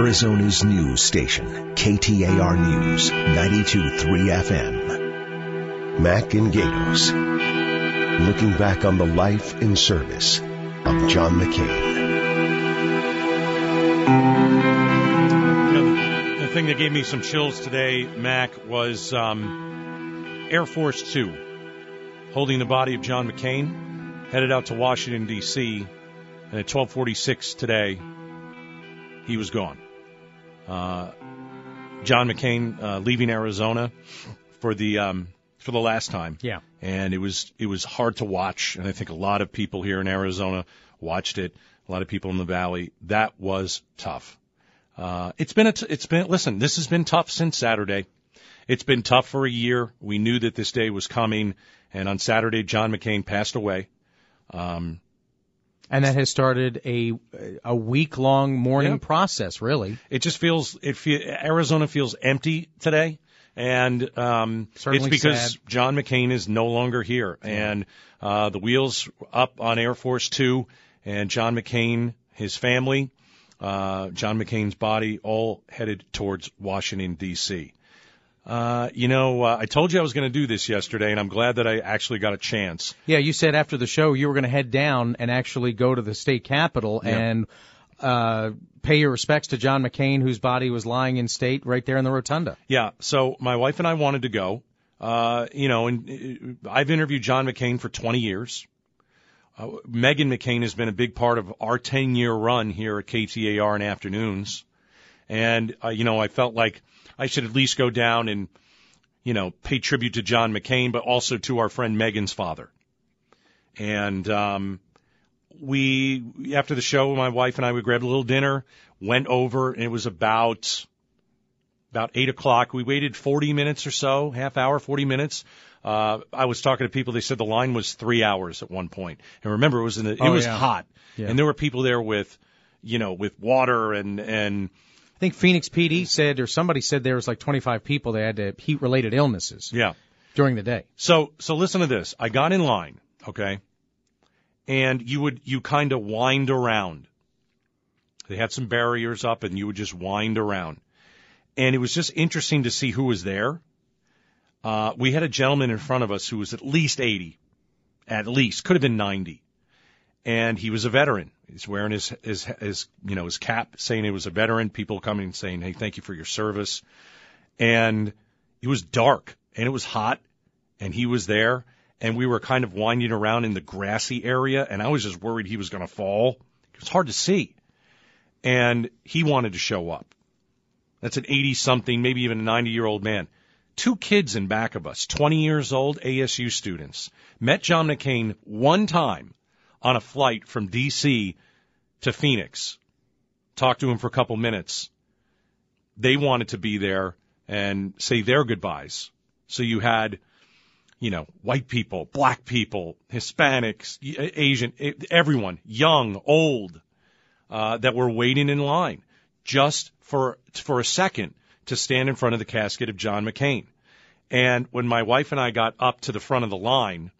Arizona's news station, KTAR News, 92.3 FM. Mac and Gatos, looking back on the life and service of John McCain. The thing that gave me some chills today, Mac, was Air Force Two, holding the body of John McCain, headed out to Washington, D.C., and at 12:46 today, he was gone. John McCain leaving Arizona for the last time. Yeah. And it was hard to watch, and I think a lot of people here in Arizona watched it. A lot of people in the Valley. That was tough. Listen, this has been tough since Saturday. It's been tough for a year. We knew that this day was coming, and on Saturday, John McCain passed away. And that has started a week-long mourning process, really. It just Arizona feels empty today, and it's because sad. John McCain is no longer here. Yeah. And the wheels up on Air Force Two, and John McCain, his family, John McCain's body, all headed towards Washington, D.C. I told you I was going to do this yesterday, and I'm glad that I actually got a chance. Yeah, you said after the show you were going to head down and actually go to the state capitol and pay your respects to John McCain, whose body was lying in state right there in the rotunda. Yeah, so my wife and I wanted to go. And I've interviewed John McCain for 20 years. Meghan McCain has been a big part of our 10-year run here at KTAR in afternoons. And, I felt like I should at least go down and, pay tribute to John McCain, but also to our friend Meghan's father. And after the show, my wife and I, we grabbed a little dinner, went over, and it was about 8 o'clock. We waited 40 minutes or so, half hour, 40 minutes. I was talking to people. They said the line was 3 hours at one point. And remember, it was hot. Yeah. And there were people there with water and I think Phoenix PD said, or somebody said there was like 25 people that had heat-related illnesses. Yeah. During the day. So listen to this. I got in line, okay, and you kind of wind around. They had some barriers up, and you would just wind around. And it was just interesting to see who was there. We had a gentleman in front of us who was at least 80, could have been 90, and he was a veteran. He's wearing his cap, saying he was a veteran. People coming and saying, "Hey, thank you for your service." And it was dark and it was hot, and he was there, and we were kind of winding around in the grassy area, and I was just worried he was going to fall. It was hard to see, and he wanted to show up. That's an 80-something, maybe even a 90-year-old man. 2 kids in back of us, 20 years old, ASU students, met John McCain one time on a flight from D.C. to Phoenix. Talked to him for a couple minutes. They wanted to be there and say their goodbyes. So you had, white people, black people, Hispanics, Asian, everyone, young, old, that were waiting in line just for a second to stand in front of the casket of John McCain. And when my wife and I got up to the front of the line,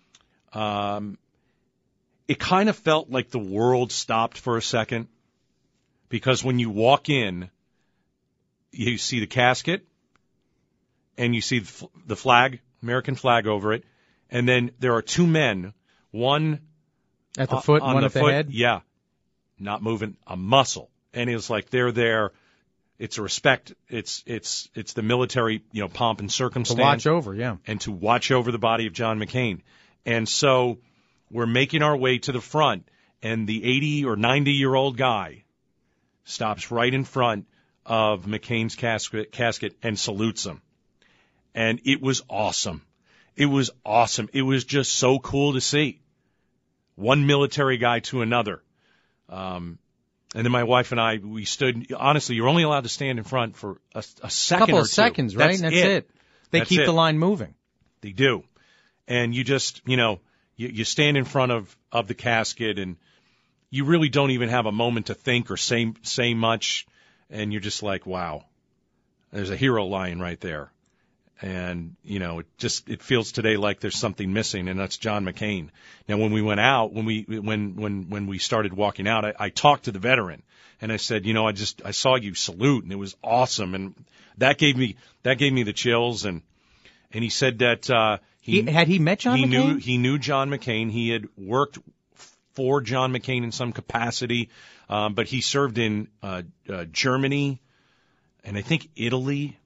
it kind of felt like the world stopped for a second, because when you walk in, you see the casket and you see the flag, American flag over it, and then there are 2 men, one at the foot, one at the head. Yeah, not moving a muscle, and it's like they're there. It's a respect. It's the military, pomp and circumstance. To watch over, yeah, and to watch over the body of John McCain, and so we're making our way to the front, and the 80 or 90-year-old guy stops right in front of McCain's casket and salutes him. And it was awesome. It was awesome. It was just so cool to see. One military guy to another. And then my wife and I, we stood, honestly, you're only allowed to stand in front for a second or two. Couple of seconds, right? That's it. They keep the line moving. They do. And you just, you stand in front of the casket, and you really don't even have a moment to think or say much, and you're just like, wow, there's a hero lying right there. And, it feels today like there's something missing, and that's John McCain. Now, when we went out, when we started walking out, I talked to the veteran, and I said, I saw you salute, and it was awesome, and that gave me the chills, and he said that had he met John McCain? He knew John McCain. He had worked for John McCain in some capacity, but he served in Germany and I think Italy.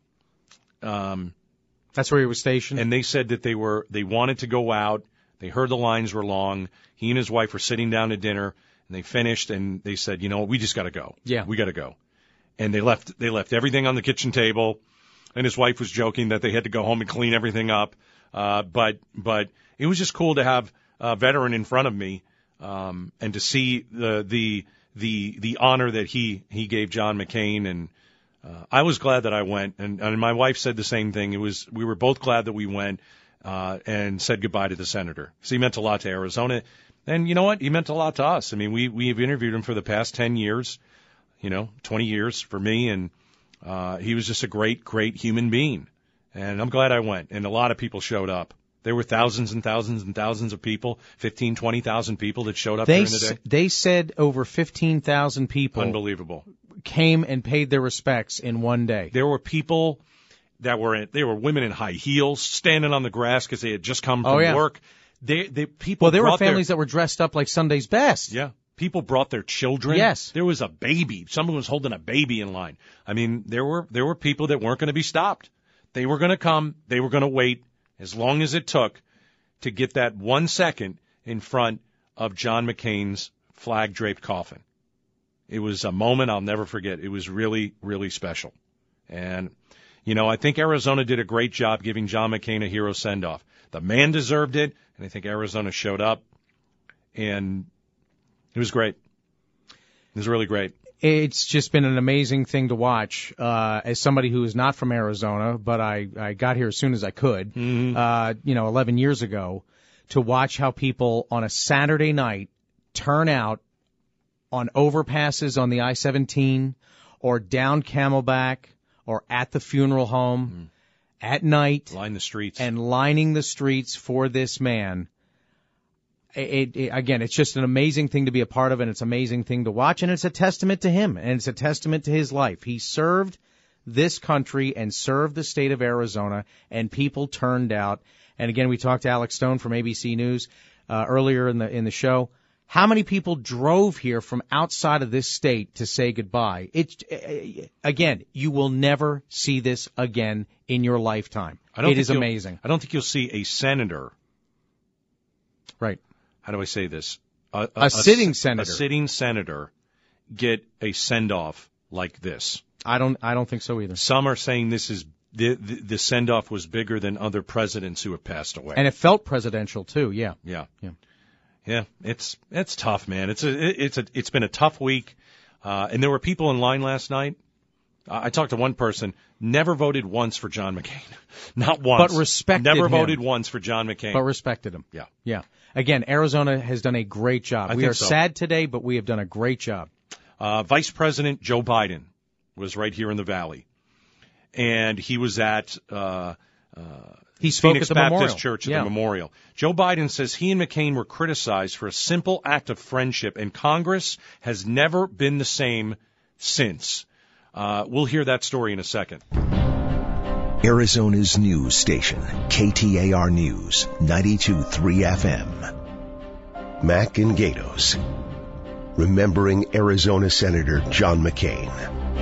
That's where he was stationed. And they said that they wanted to go out. They heard the lines were long. He and his wife were sitting down to dinner, and they finished, and they said, we just got to go. Yeah. We got to go. And they left everything on the kitchen table, and his wife was joking that they had to go home and clean everything up. But it was just cool to have a veteran in front of me, and to see the honor that he gave John McCain, and I was glad that I went, and my wife said the same thing. We were both glad that we went, and said goodbye to the senator. So he meant a lot to Arizona, and you know what? He meant a lot to us. I mean, we've interviewed him for the past 10 years, 20 years for me, and he was just a great, great human being. And I'm glad I went, and a lot of people showed up. There were thousands and thousands and thousands of people, 15, 20,000 people that showed up during the day. They said over 15,000 people. Unbelievable. Came and paid their respects in one day. There were people they were women in high heels standing on the grass because they had just come from work. There were families that were dressed up like Sunday's best. Yeah. People brought their children. Yes. There was a baby. Someone was holding a baby in line. I mean, there were people that weren't going to be stopped. They were going to come. They were going to wait as long as it took to get that 1 second in front of John McCain's flag-draped coffin. It was a moment I'll never forget. It was really, really special. And, I think Arizona did a great job giving John McCain a hero send-off. The man deserved it, and I think Arizona showed up, and it was great. It was really great. It's just been an amazing thing to watch. As somebody who is not from Arizona, but I got here as soon as I could, 11 years ago, to watch how people on a Saturday night turn out on overpasses on the I-17 or down Camelback or at the funeral home at night. Line the streets. And lining the streets for this man. Again, it's just an amazing thing to be a part of, and it's an amazing thing to watch, and it's a testament to him, and it's a testament to his life. He served this country and served the state of Arizona, and people turned out. And again, we talked to Alex Stone from ABC News earlier in the show. How many people drove here from outside of this state to say goodbye? Again, you will never see this again in your lifetime. It is amazing. I don't think you'll see a senator. Right. How do I say this? A sitting senator. A sitting senator get a send-off like this. I don't think so either. Some are saying this is the send-off was bigger than other presidents who have passed away. And it felt presidential too. Yeah. Yeah, it's tough, man. It's been a tough week, and there were people in line last night. I talked to one person, never voted once for John McCain, not once, but respected him. Never voted once for John McCain, but respected him. Yeah. Again, Arizona has done a great job. We are sad today, but we have done a great job. Vice President Joe Biden was right here in the Valley, and he was at he spoke Phoenix at the Baptist memorial. Church at the memorial. Joe Biden says he and McCain were criticized for a simple act of friendship, and Congress has never been the same since. We'll hear that story in a second. Arizona's news station, KTAR News, 92.3 FM. Mac and Gatos. Remembering Arizona Senator John McCain.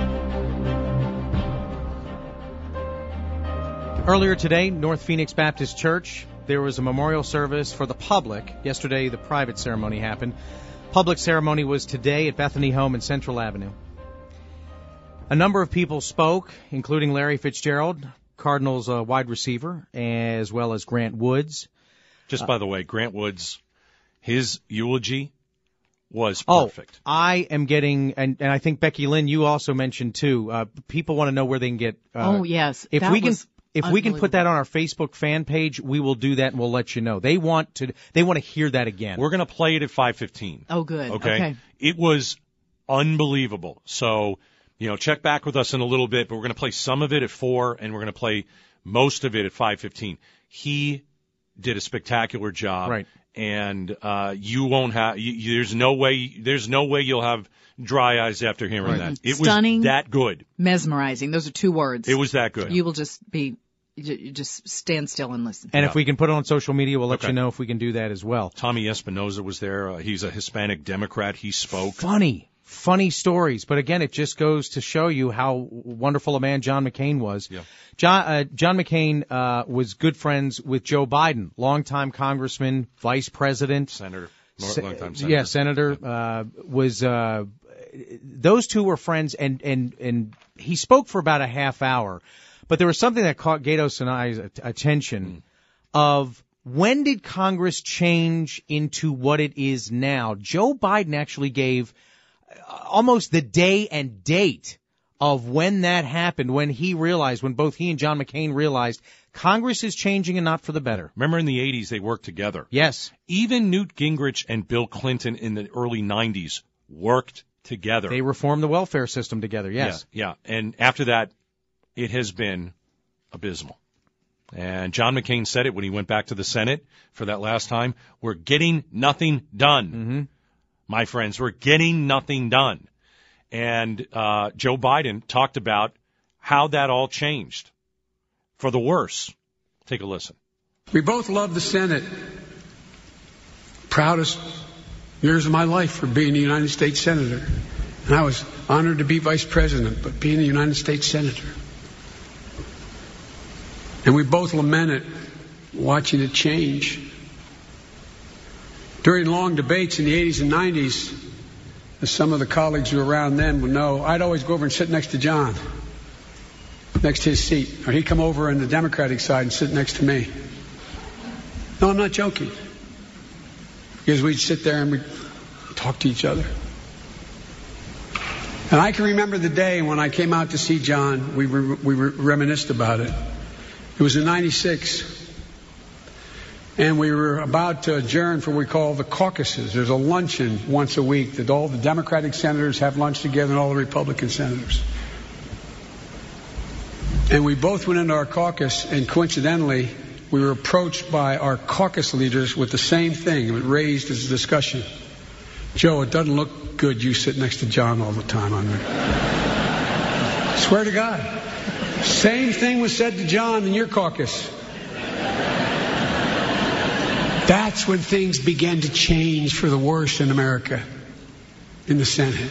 Earlier today, North Phoenix Baptist Church, there was a memorial service for the public. Yesterday, the private ceremony happened. Public ceremony was today at Bethany Home in Central Avenue. A number of people spoke, including Larry Fitzgerald, Cardinals wide receiver, as well as Grant Woods. Just by the way, Grant Woods, his eulogy was perfect. I am getting, and I think Becky Lynn, you also mentioned too, people want to know where they can get. Yes. If we can put that on our Facebook fan page, we will do that and we'll let you know. They want to hear that again. We're going to play it at 5:15. Oh, good. Okay. It was unbelievable. So, check back with us in a little bit, but we're going to play some of it at 4, and we're going to play most of it at 5:15. He did a spectacular job. Right. And you won't have. There's no way you'll have dry eyes after hearing that. It Stunning, was that good. Mesmerizing. Those are two words. It was that good. You will just stand still and listen. And if we can put it on social media, we'll let Okay. you know if we can do that as well. Tommy Espinoza was there. He's a Hispanic Democrat. He spoke. Funny stories. But again, it just goes to show you how wonderful a man John McCain was. Yeah. John McCain was good friends with Joe Biden, longtime congressman, vice president. Senator. Long-time senator. Yeah, senator. Those two were friends, and he spoke for about a half hour. But there was something that caught Gatos and I's attention of when did Congress change into what it is now? Joe Biden actually gave almost the day and date of when that happened, when both he and John McCain realized Congress is changing and not for the better. Remember in the 80s they worked together. Yes. Even Newt Gingrich and Bill Clinton in the early 90s worked together. They reformed the welfare system together, yes. Yeah. And after that, it has been abysmal. And John McCain said it when he went back to the Senate for that last time. We're getting nothing done. Mm-hmm. My friends, we're getting nothing done. And Joe Biden talked about how that all changed for the worse. Take a listen. We both love the Senate. Proudest years of my life for being a United States Senator. And I was honored to be Vice President, but being a United States Senator. And we both lamented watching it change. During long debates in the 80s and 90s, as some of the colleagues who were around then would know, I'd always go over and sit next to John, next to his seat. Or he'd come over on the Democratic side and sit next to me. No, I'm not joking. Because we'd sit there and we'd talk to each other. And I can remember the day when I came out to see John, we reminisced about it. It was in 96. And we were about to adjourn for what we call the caucuses. There's a luncheon once a week that all the Democratic senators have lunch together and all the Republican senators. And we both went into our caucus, and coincidentally, we were approached by our caucus leaders with the same thing. It was raised as a discussion. Joe, it doesn't look good you sit next to John all the time on there. Swear to God. Same thing was said to John in your caucus. That's when things began to change for the worse in America, in the Senate.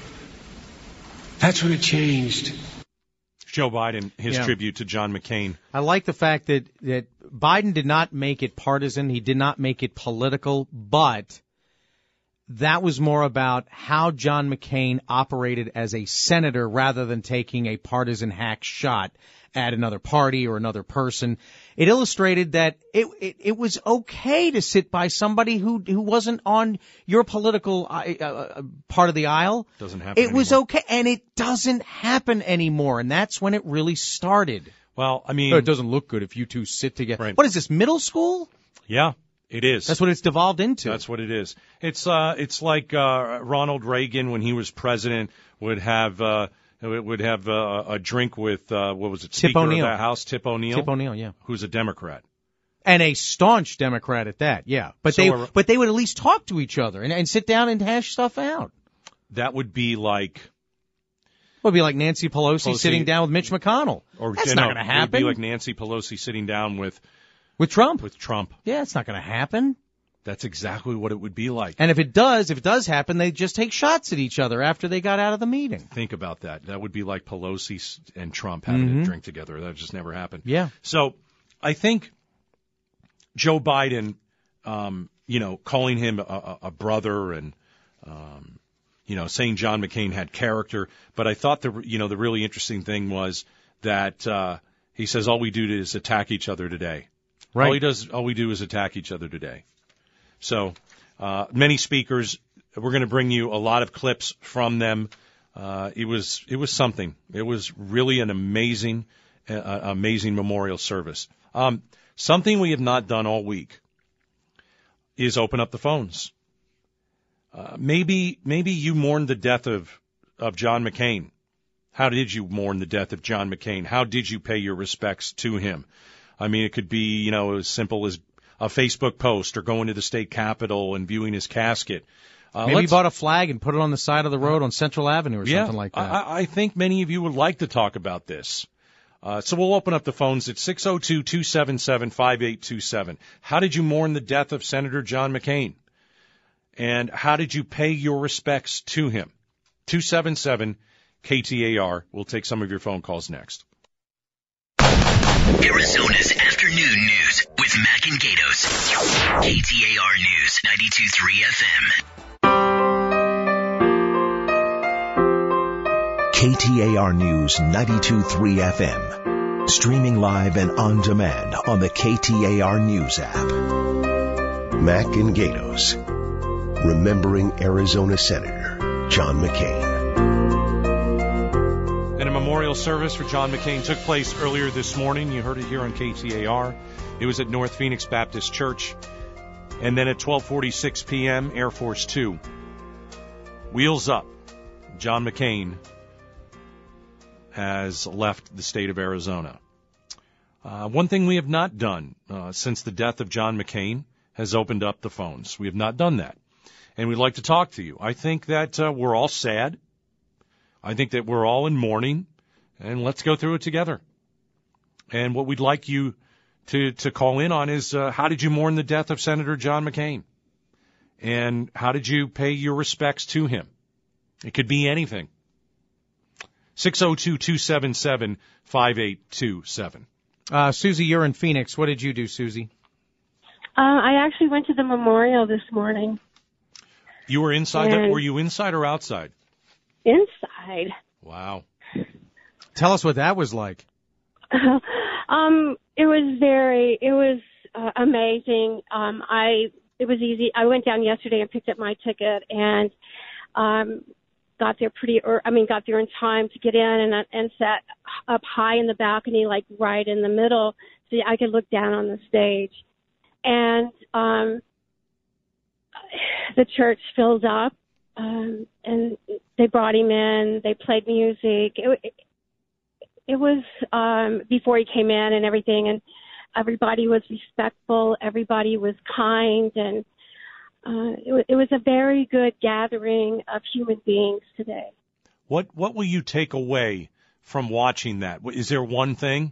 That's when it changed. Joe Biden, his tribute to John McCain. I like the fact that Biden did not make it partisan. He did not make it political, but that was more about how John McCain operated as a senator rather than taking a partisan hack shot at another party or another person. It illustrated that it was okay to sit by somebody who wasn't on your political part of the aisle. Doesn't happen It was anymore. okay, and it doesn't happen anymore, and that's when it really started. Well, I mean, It doesn't look good if you two sit together. Right. What is this, middle school? yeah, it is. That's what it's devolved into. That's what it is. It's like Ronald Reagan when he was president would have a drink with what was it? Tip Speaker O'Neill. of the House, Tip O'Neill. Tip O'Neill, yeah. Who's a Democrat. And a staunch Democrat at that, yeah. But they would at least talk to each other and sit down and hash stuff out. That would be like. It would be like Nancy Pelosi sitting down with Mitch McConnell. That's not going to It would happen. be like Nancy Pelosi sitting down with Trump. With Trump. Yeah, it's not going to happen. That's exactly what it would be like. And if it does happen, they just take shots at each other after they got out of the meeting. Think about that. That would be like Pelosi and Trump having a drink together. That just never happened. Yeah. So I think Joe Biden, calling him a brother and, saying John McCain had character. But I thought the really interesting thing was that he says all we do is attack each other today. Right. All we do is attack each other today. So many speakers. We're going to bring you a lot of clips from them. It was something. It was really an amazing memorial service. Something we have not done all week is open up the phones. Maybe you mourned the death of John McCain. How did you mourn the death of John McCain? How did you pay your respects to him? I mean, it could be, as simple as a Facebook post or going to the state capitol and viewing his casket. Maybe you bought a flag and put it on the side of the road on Central Avenue or something like that. I think many of you would like to talk about this. So we'll open up the phones at 602-277-5827. How did you mourn the death of Senator John McCain? And how did you pay your respects to him? 277-KTAR. We'll take some of your phone calls next. Arizona's afternoon news with Mac and Gatos. KTAR News 92.3 FM. KTAR News 92.3 FM. Streaming live and on demand on the KTAR News app. Mac and Gatos. Remembering Arizona Senator John McCain. And a memorial service for John McCain took place earlier this morning. You heard it here on KTAR. It was at North Phoenix Baptist Church. And then at 12:46 p.m., Air Force Two. Wheels up. John McCain has left the state of Arizona. One thing we have not done since the death of John McCain has opened up the phones. We have not done that. And we'd like to talk to you. I think that we're all sad. I think that we're all in mourning. And let's go through it together. And what we'd like you to call in on is how did you mourn the death of Senator John McCain? And how did you pay your respects to him? It could be anything. 602-277-5827. Susie, you're in Phoenix. What did you do, Susie? I actually went to the memorial this morning. You were inside? Were you inside or outside? Inside. Wow. Tell us what that was like. It was amazing. It was easy. I went down yesterday and picked up my ticket and got there got there in time to get in and sat up high in the balcony, like right in the middle, so I could look down on the stage. And the church filled up, and they brought him in. They played music. It was before he came in and everything, and everybody was respectful. Everybody was kind, and it was a very good gathering of human beings today. What will you take away from watching that? Is there one thing?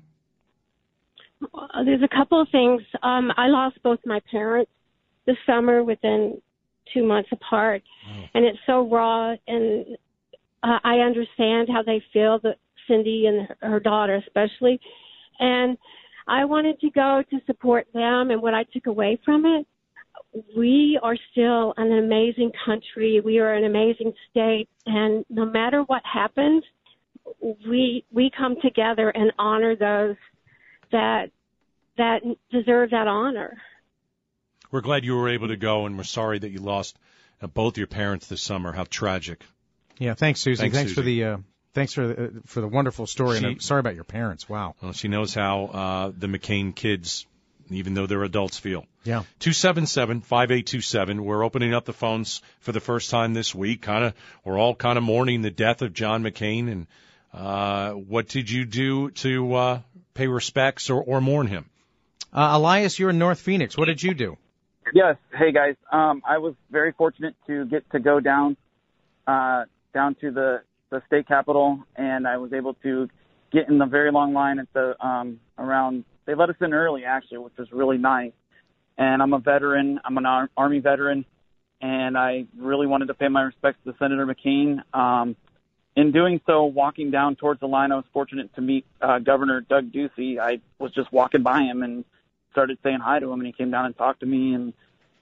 There's a couple of things. I lost both my parents this summer within 2 months apart, and it's so raw, and I understand how they feel, that Cindy and her daughter especially, and I wanted to go to support them. And what I took away from it, we are still an amazing country. We are an amazing state, and no matter what happens, we come together and honor those that deserve that honor. We're glad you were able to go, and we're sorry that you lost both your parents this summer. How tragic. Yeah, thanks, Susie. Thanks Susie. for the wonderful story. And I'm sorry about your parents. Wow. Well, she knows how the McCain kids, even though they're adults, feel. Yeah. 277-5827. We're opening up the phones for the first time this week. We're all kind of mourning the death of John McCain. And what did you do to pay respects or mourn him? Elias, you're in North Phoenix. What did you do? Yes. Hey, guys. I was very fortunate to get to go down to the state capitol, and I was able to get in the very long line at the around. They let us in early, actually, which was really nice. And I'm a veteran. I'm an Army veteran, and I really wanted to pay my respects to Senator McCain. In doing so, walking down towards the line, I was fortunate to meet Governor Doug Ducey. I was just walking by him and started saying hi to him, and he came down and talked to me. And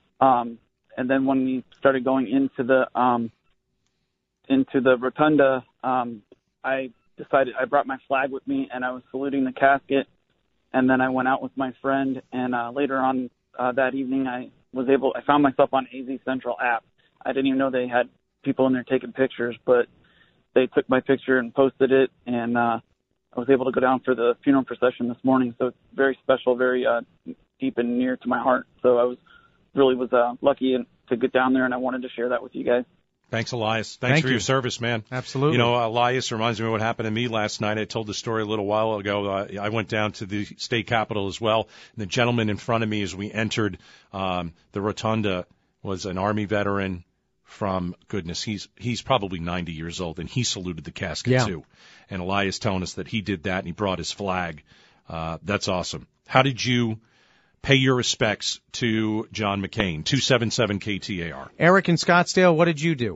then when we started going into the rotunda, I decided I brought my flag with me, and I was saluting the casket. And then I went out with my friend, and later on that evening, I found myself on AZ Central app. I didn't even know they had people in there taking pictures, but they took my picture and posted it, and I was able to go down for the funeral procession this morning. So it's very special, very deep and near to my heart. So I was lucky to get down there, and I wanted to share that with you guys. Thanks, Elias. Thank Thanks for you. your service, man. Absolutely. You know, Elias reminds me of what happened to me last night. I told the story a little while ago. I went down to the state capitol as well. And the gentleman in front of me as we entered the rotunda was an Army veteran from, goodness, he's probably 90 years old, and he saluted the casket too. And Elias telling us that he did that, and he brought his flag. That's awesome. How did you pay your respects to John McCain? 277 KTAR. Eric in Scottsdale, what did you do?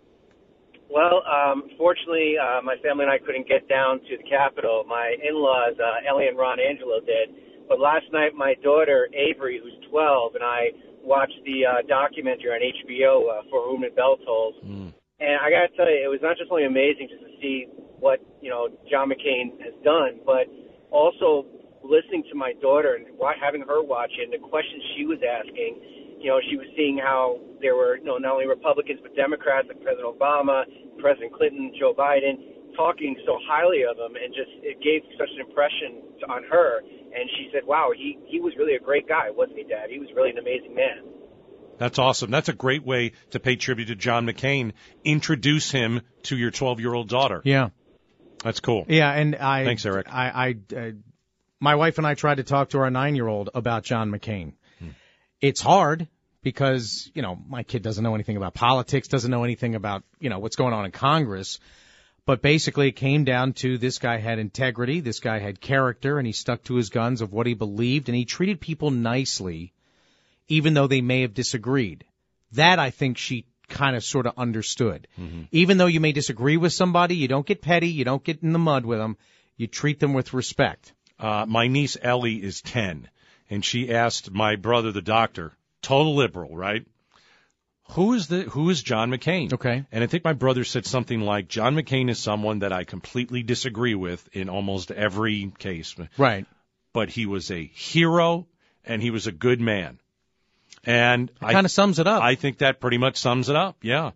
Well, fortunately, my family and I couldn't get down to the Capitol. My in-laws, Ellie and Ron Angelo, did. But last night, my daughter, Avery, who's 12, and I watched the documentary on HBO, For Whom It Bell Tolls. And I got to tell you, it was not just only amazing just to see what, John McCain has done, but also listening to my daughter and having her watch it and the questions she was asking. She was seeing how there were not only Republicans but Democrats like President Obama, President Clinton, Joe Biden, talking so highly of him, and just it gave such an impression on her. And she said, wow, he was really a great guy, wasn't he, Dad? He was really an amazing man. That's awesome. That's a great way to pay tribute to John McCain. Introduce him to your 12-year-old daughter. Yeah. That's cool. Yeah, and Thanks, Eric. My wife and I tried to talk to our 9-year-old about John McCain. It's hard because, my kid doesn't know anything about politics, doesn't know anything about, what's going on in Congress. But basically it came down to this guy had integrity, this guy had character, and he stuck to his guns of what he believed, and he treated people nicely, even though they may have disagreed. That I think she kind of sort of understood. Even though you may disagree with somebody, you don't get petty, you don't get in the mud with them, you treat them with respect. My niece Ellie is 10, and she asked my brother, the doctor, total liberal, right? Who is John McCain? Okay. And I think my brother said something like, John McCain is someone that I completely disagree with in almost every case. Right. But he was a hero, and he was a good man. And it kind of sums it up. I think that pretty much sums it up, yeah.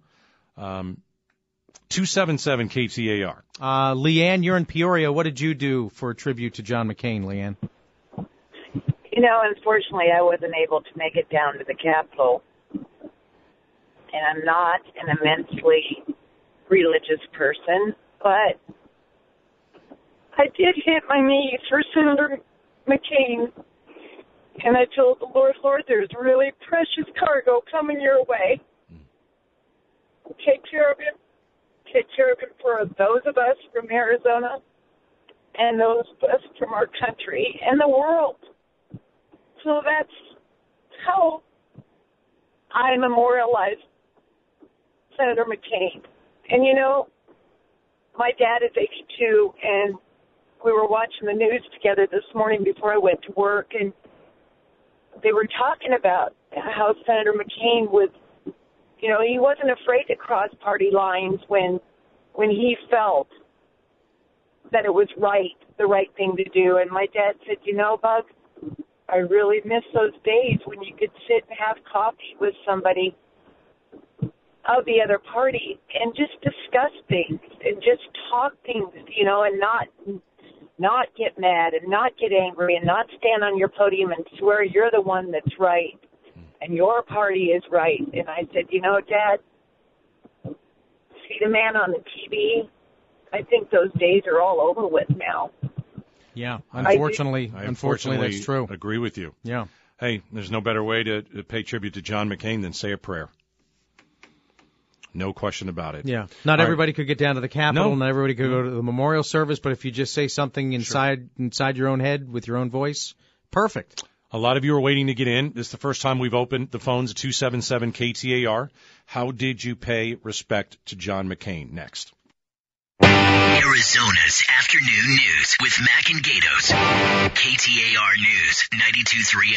277 KTAR. Leanne, you're in Peoria. What did you do for a tribute to John McCain, Leanne? Unfortunately, I wasn't able to make it down to the Capitol. And I'm not an immensely religious person, but I did hit my knees for Senator McCain. And I told the Lord, there's really precious cargo coming your way. Take care of him. Take care of him for those of us from Arizona and those of us from our country and the world. So that's how I memorialize Senator McCain. And my dad is 82, and we were watching the news together this morning before I went to work, and they were talking about how Senator McCain was, he wasn't afraid to cross party lines when he felt that it was the right thing to do. And my dad said, Bug, I really miss those days when you could sit and have coffee with somebody of the other party and just discuss things and just talk things, and not get mad and not get angry and not stand on your podium and swear you're the one that's right and your party is right. And I said, Dad, see the man on the TV? I think those days are all over with now. Yeah, unfortunately, I that's true. Agree with you. Yeah. Hey, there's no better way to pay tribute to John McCain than say a prayer. No question about it. Yeah. Not everybody could get down to the Capitol. No. Not everybody could go to the memorial service. But if you just say something inside your own head with your own voice, perfect. A lot of you are waiting to get in. This is the first time we've opened the phones at 277 KTAR. How did you pay respect to John McCain? Next. Arizona's afternoon news with Mac and Gatos. KTAR News, 92.3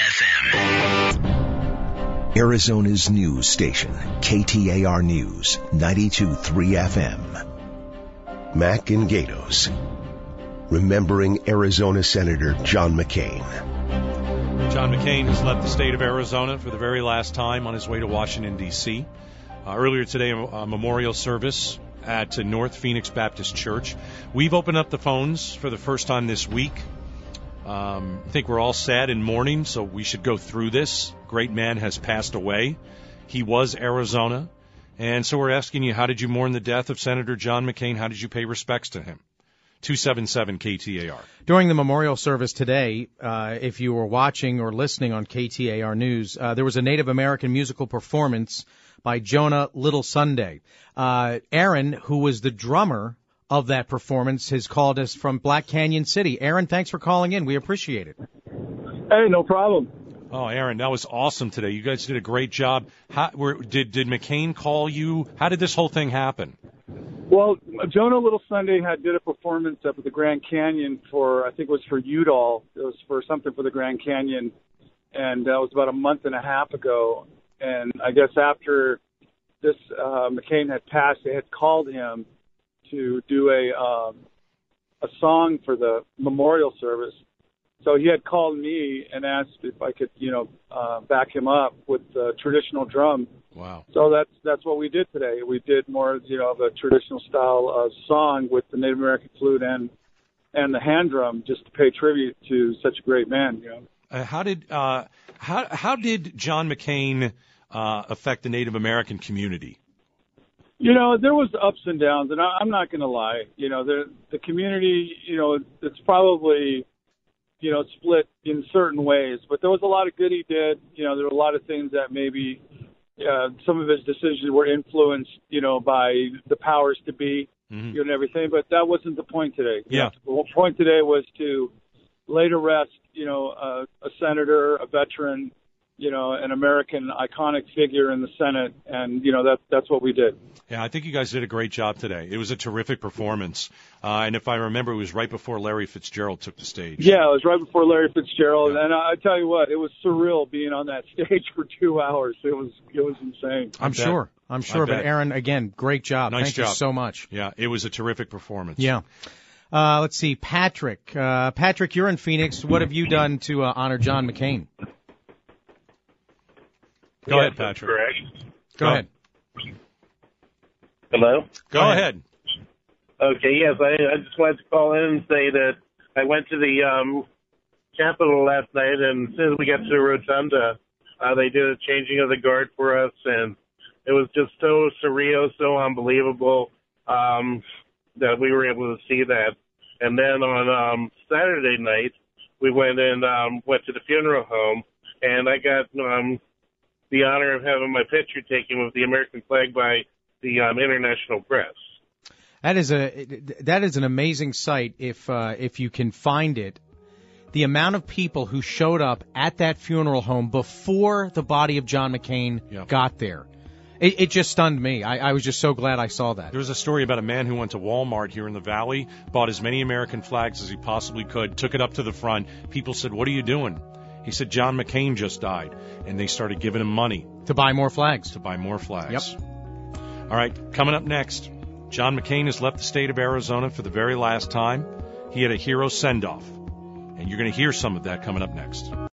FM. Arizona's news station, KTAR News, 92.3 FM. Mac and Gatos. Remembering Arizona Senator John McCain. John McCain has left the state of Arizona for the very last time on his way to Washington, D.C. Earlier today, a memorial service at North Phoenix Baptist Church. We've opened up the phones for the first time this week. I think we're all sad and mourning, so we should go through this. Great man has passed away. He was Arizona. And so we're asking you, how did you mourn the death of Senator John McCain? How did you pay respects to him? 277 KTAR. During the memorial service today, if you were watching or listening on KTAR News, there was a Native American musical performance by Jonah Little Sunday. Aaron, who was the drummer of that performance, has called us from Black Canyon City. Aaron, thanks for calling in. We appreciate it. Hey, no problem. Oh, Aaron, that was awesome today. You guys did a great job. Did McCain call you? How did this whole thing happen? Well, Jonah Little Sunday did a performance up at the Grand Canyon for, I think it was for Udall. It was for something for the Grand Canyon, and that was about a month and a half ago. And I guess after this McCain had passed, they had called him to do a song for the memorial service. So he had called me and asked if I could, back him up with the traditional drum. Wow. So that's what we did today. We did more, of a traditional style song with the Native American flute and the hand drum, just to pay tribute to such a great man. How did John McCain affect the Native American community? There was ups and downs, and I'm not going to lie. The community, it's probably split in certain ways, but there was a lot of good he did. There were a lot of things that maybe some of his decisions were influenced, by the powers to be, and everything. But that wasn't the point today. Yeah. The point today was to lay to rest, a senator, a veteran, an American iconic figure in the Senate, and that's what we did. Yeah, I think you guys did a great job today. It was a terrific performance, and if I remember, it was right before Larry Fitzgerald took the stage. Yeah, it was right before Larry Fitzgerald, and I tell you what, it was surreal being on that stage for 2 hours. It was insane. I'm sure. But Aaron, again, great job. Nice job. Thank you so much. Yeah, it was a terrific performance. Yeah. Let's see, Patrick. Patrick, you're in Phoenix. What have you done to honor John McCain? Go ahead, Patrick. Correct. Go ahead. Hello? Go ahead. Okay, yes, I just wanted to call in and say that I went to the Capitol last night, and as soon as we got to the rotunda, they did a changing of the guard for us, and it was just so surreal, so unbelievable that we were able to see that. And then on Saturday night, we went to the funeral home, and I got the honor of having my picture taken with the American flag by the international press. That is an amazing sight if you can find it. The amount of people who showed up at that funeral home before the body of John McCain got there. It just stunned me. I was just so glad I saw that. There was a story about a man who went to Walmart here in the Valley, bought as many American flags as he possibly could, took it up to the front. People said, "What are you doing?" He said, "John McCain just died." And they started giving him money. To buy more flags. Yep. All right, coming up next, John McCain has left the state of Arizona for the very last time. He had a hero send-off. And you're going to hear some of that coming up next.